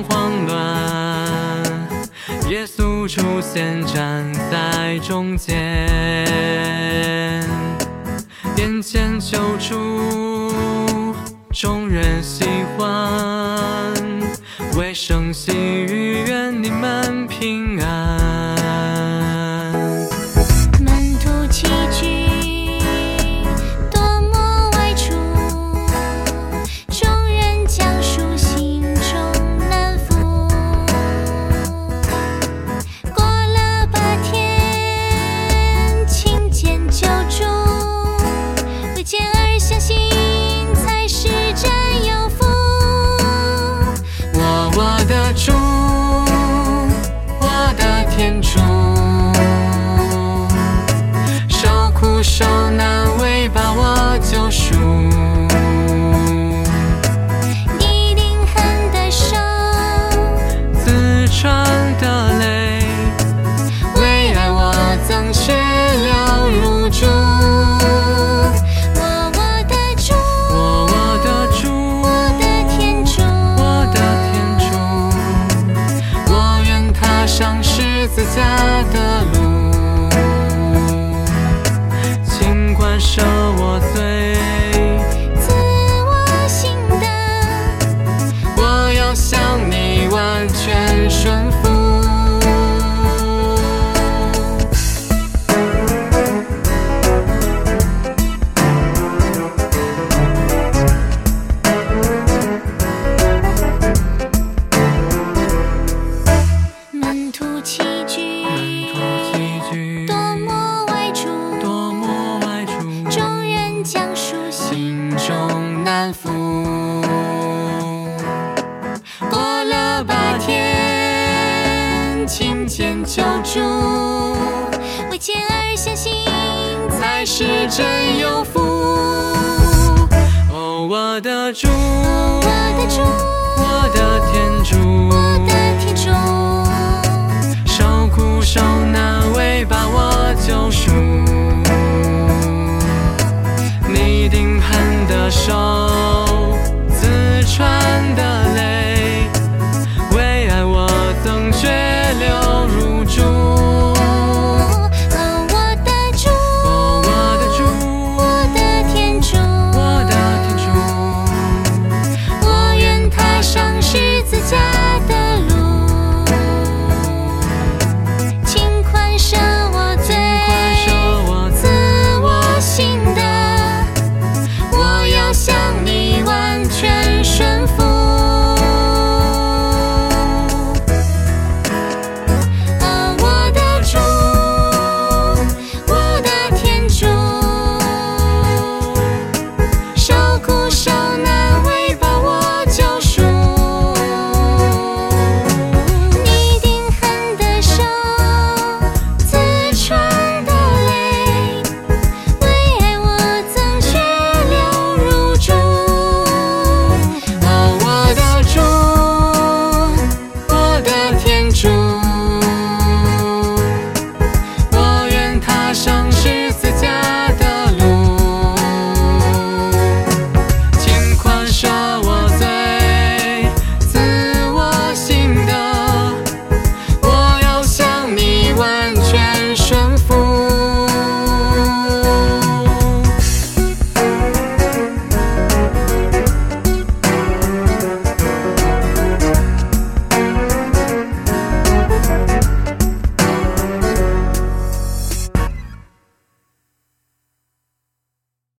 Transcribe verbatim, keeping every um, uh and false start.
慌乱，耶稣出现站在中间，眼前救主，众人喜欢，为生喜悦，愿你们平安。 门徒齐聚，多么外出，众人讲述心中难负。过了八天，亲见救主，为见而相信，才是真有福。 我我的主，我的天主，受苦受难为把我救赎。 你灵痕的手， 自传的泪，为爱我曾血流如注。 我我的主， 我我的主， 我的天主， 我的天主，我愿踏上十字架的路，尽管受我罪， 自我心的， 我要向你完全顺服。 门徒齐聚， 门徒齐聚， 多么外出， 多么外出， 众人讲述心心中难负。过了八天，亲见救主， 为见而相信， 才是真有福。哦，我的主， 我的主， 我的天主，